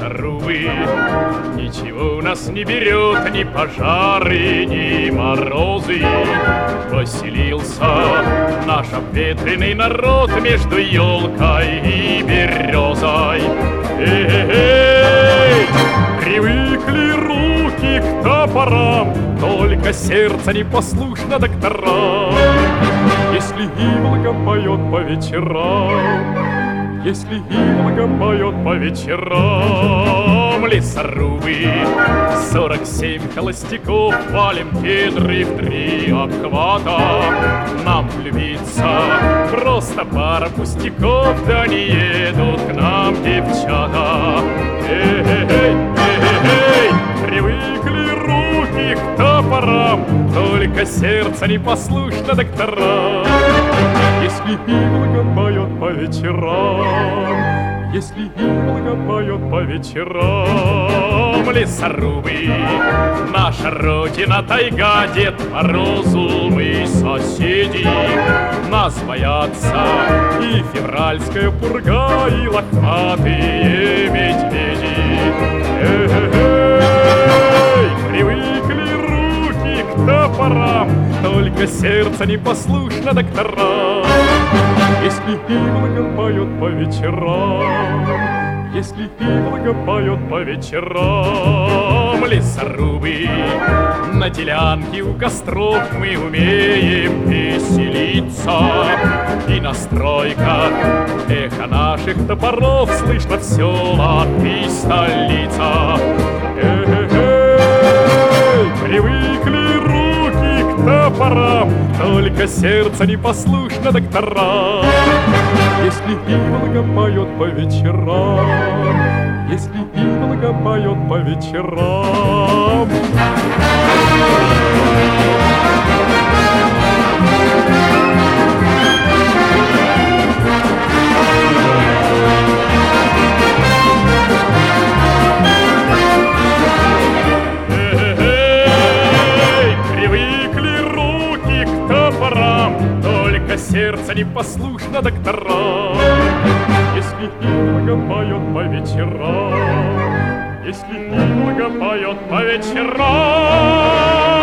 лесорубы. Ничего нас не берет, ни пожары, ни морозы. Поселился наш обветренный народ между елкой и березой. Эй-эй-эй! Привыкли руки к топорам, только сердце непослушно докторам. Если иволга поет по вечерам, если иволга поет по вечерам, лесорубы, 47 холостяков, валим кедры в 3 обхвата. Нам влюбиться просто пара пустяков, да не едут к нам девчата. Эй-эй-эй, эй-эй-эй, привыкли руки к топорам, только сердце непослушно докторам. Если иволга поет по вечерам, если иволга поет по вечерам, лесорубы, наша родина тайга, Дед Морозу мы соседи. Нас боятся и февральская пурга, и лохматые медведи. Эй-эй-эй, привыкли руки к топорам, только сердце непослушно докторам. Если иволга поет по вечерам, если иволга поет по вечерам, лесорубы, на делянке у костров мы умеем веселиться. И на стройках эхо наших топоров слышно в селах и столица. Эй-эй-эй, привыкли руки к топорам, только сердце непослушно докторам. Если иволга поет по вечерам, если иволга поет по вечерам. Сердце непослушно докторам. Если иволга поет по вечерам, если иволга поет по вечерам.